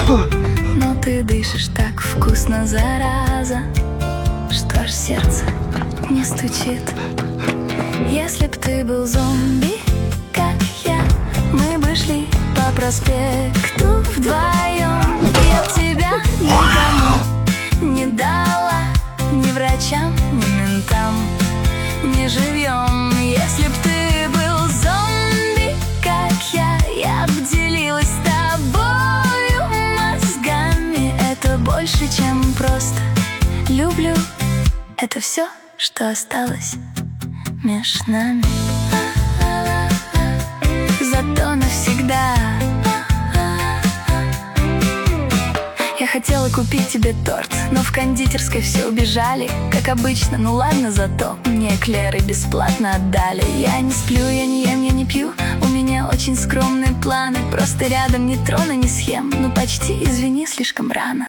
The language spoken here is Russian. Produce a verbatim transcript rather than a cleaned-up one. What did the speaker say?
Но ты дышишь так вкусно, зараза, что аж сердце не стучит. Если б ты был зомби, как я, мы бы шли по проспекту вдвоем. Я б тебя никому не дала, ни врачам, ни ментам, ни живьем. Если б ты был зомби, как я, я б делилась с тобою мозгами. Это больше, чем просто люблю. Это все, что осталось меж нами. Зато навсегда. Я хотела купить тебе торт, но в кондитерской все убежали, как обычно, ну ладно, зато мне эклеры бесплатно отдали. Я не сплю, я не ем, я не пью, у меня очень скромные планы. Просто рядом ни трона, ни схем, ну почти, извини, слишком рано.